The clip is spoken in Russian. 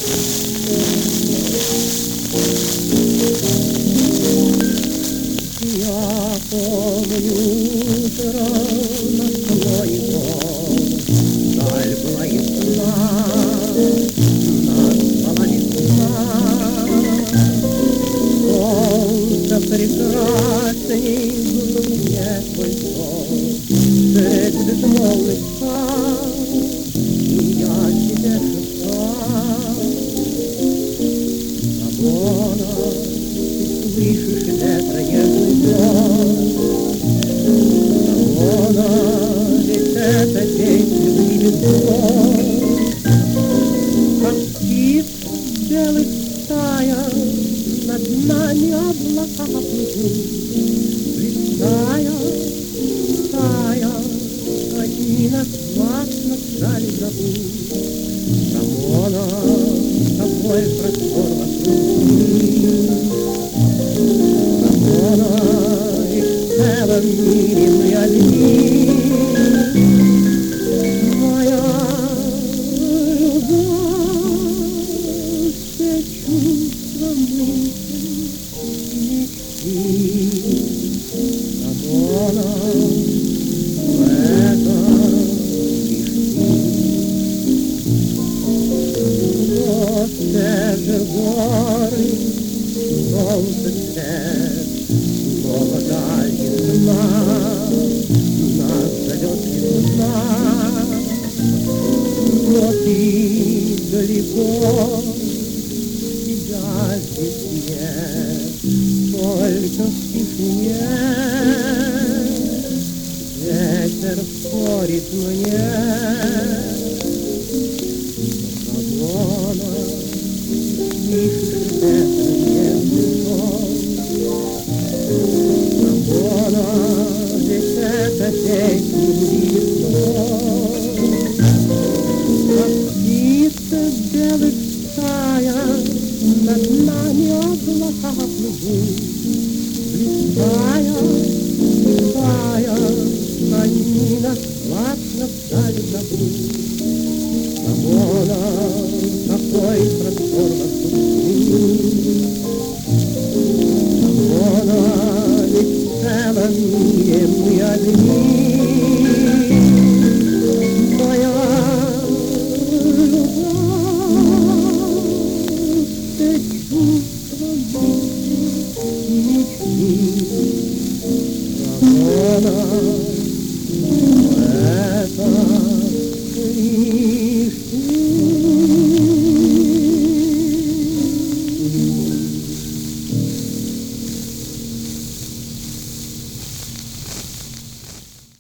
Я помню утро над склоником, даль была ясна, настала весна. Солнце прекрасней был мне твой сон, средь безмолвных скал, и я тебе шептал: Ramona, ты слышишь ветра нежный зов? Ramona, ведь это песня любви слов. Как птиц белых стая над нами облака плывут, листая, тая, одни нас властно жаль зовут. Ramona, какой простор вокруг. Ramona, и в целом мире мы одни. Моя любовь, все чувства, мысли, мечты. Ramona, в этом лишь ты. Те же горы, солнце свет, снова даль ясна, нас зовет весна. Но ты далеко, тебя здесь нет, только в тишине ветер спорит мне.